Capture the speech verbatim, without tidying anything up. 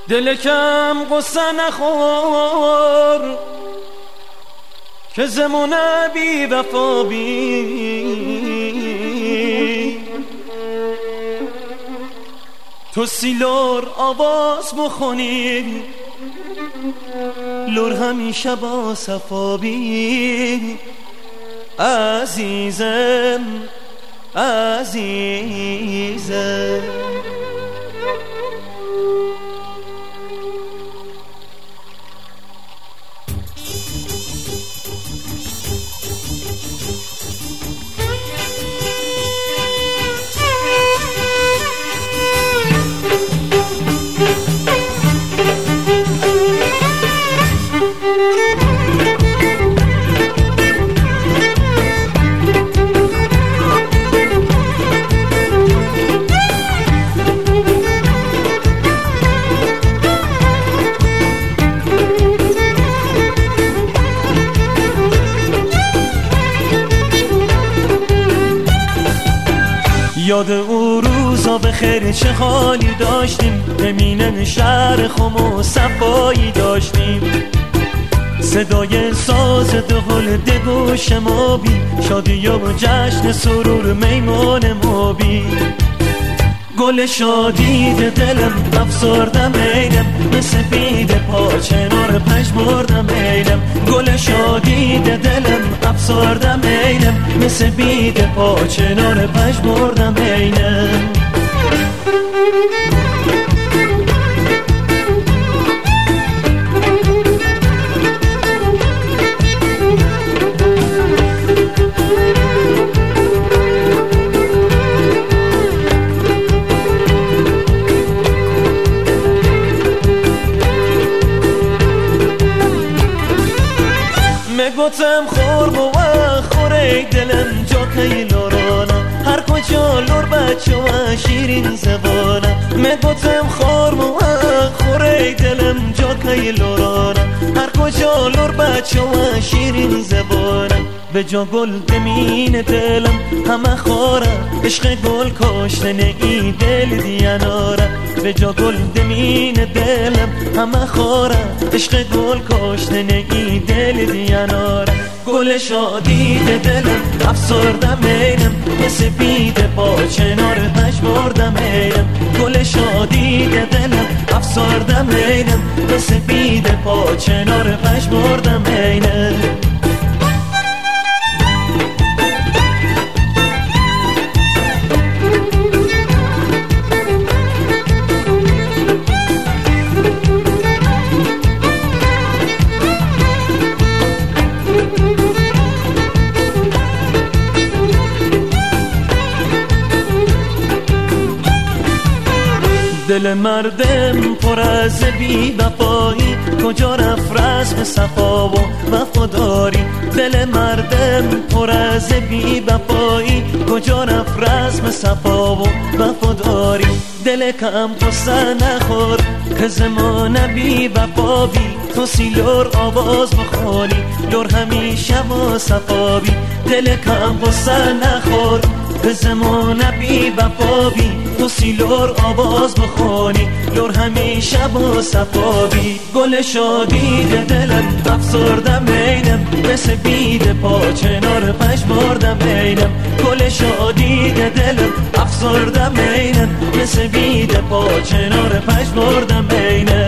دل کم قصه نخور که زمونه بی وفا بی تو سیلور آواز بخونی لور همیشه با صفا بی عزیزم عزیزم یاد او روزا به خیر چه حالی داشتیم، ببینن شهر خم و صفایی داشتیم، صدای ساز دهل دگوش ما بی شادی و جشن سرور میمون ما بی گل شادی دلم افسردم اینم مثل بید پاچنار پژمردم اینم گل شادی دلم افسردم اینم مثل بید پاچنار پژمردم اینم گفتم خورم و خوره دلم جا که لورانا هر کجا لور بچه و شیرین زبانا میگفتم خورم و خوره دلم جا که لورانا هر کجا لور بچه و شیرین زبانا به جا گل دمین دلم همه خوره عشق گل کاشتن ای دل دیاناره به جا گل دمین دلم همه خوره عشق گل کاشتن ای دل دیاناره گل شادی دلم افسردم اینم مثل بید با چنار پژمردم اینم گل شادی دلم افسردم اینم مثل بید با چنار پژمردم اینم دل مردم پر از بی وفایی کجا رفت رسم صفا و وفاداری دل مردم پر از بی وفایی کجا رفت رسم صفا و وفاداری دل کم قصه نخور که زمانه بی وفا بی تو سیلور آواز بخوانی لور همیشه با صفا بی دل کم قصه نخور که زمانه بی وفا بی تو سیلور آواز بخونی لور همیشه با صفا بی گل شادی دلم افسردم اینم مثل بید پا چنار پژمردم اینم گل شادی دلم افسردم اینم مثل بید پا چنار پژمردم اینم